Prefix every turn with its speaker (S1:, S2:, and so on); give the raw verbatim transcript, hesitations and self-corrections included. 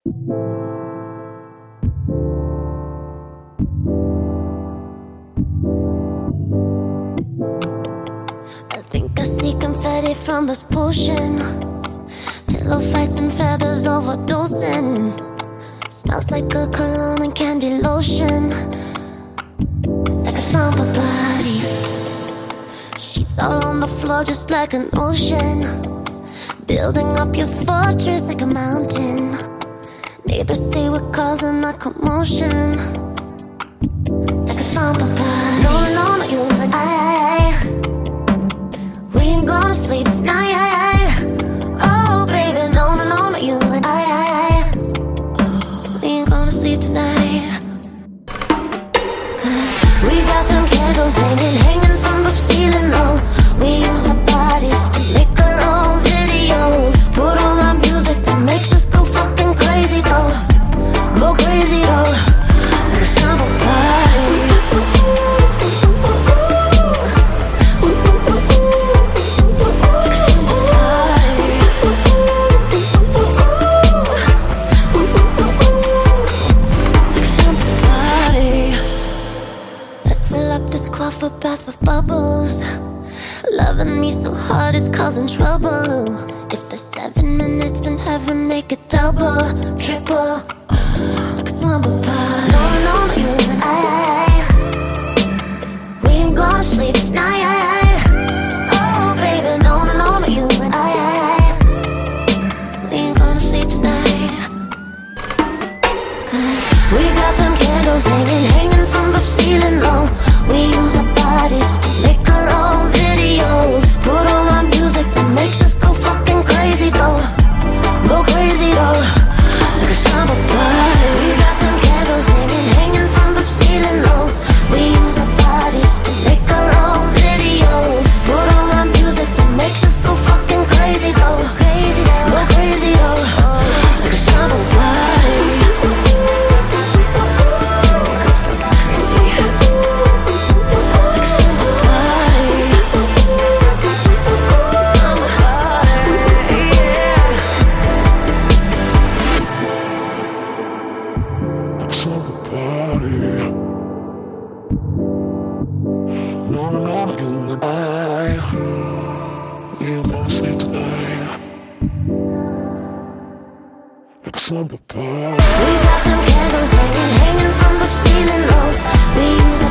S1: I think I see confetti from this potion. Pillow fights and feathers overdosing. Smells like a cologne and candy lotion. Like a slumber body. Sheets all on the floor just like an ocean. Building up your fortress like a mountain. Neighbors say we're causing a commotion. Like a slumber body. No, no, no, you and I. We ain't gonna sleep tonight. Oh, baby, no, no, no, no, you and I. We ain't gonna sleep tonight. Cause we got them candles hanging, hanging from the ceiling, oh. We use our bodies to make our own videos. Put on our music that makes us go fucking crazy, though. Go crazy, though. Like a summer party. This cloth bath with bubbles. Loving me so hard it's causing trouble. If there's seven minutes in heaven, make it double, triple. Like a slumber party. No, no, no, you and I. We ain't gonna sleep tonight. Oh, baby, no, no, no, no, you and I. We ain't gonna sleep tonight. Cause we got them candles hanging, hanging from the ceiling, oh. We use our bodies to make our own videos. Put on our music that makes us go fucking crazy, though. Go crazy, though. Like a summer party. We got them candles hanging, hanging from the ceiling, oh. We use our bodies to make our own videos. Put on our music that makes us go fucking crazy, though. Crazy, though. Go crazy, though. Like a summer party.
S2: Slumber party.
S1: We got them candles hanging, hanging from the ceiling, oh. We use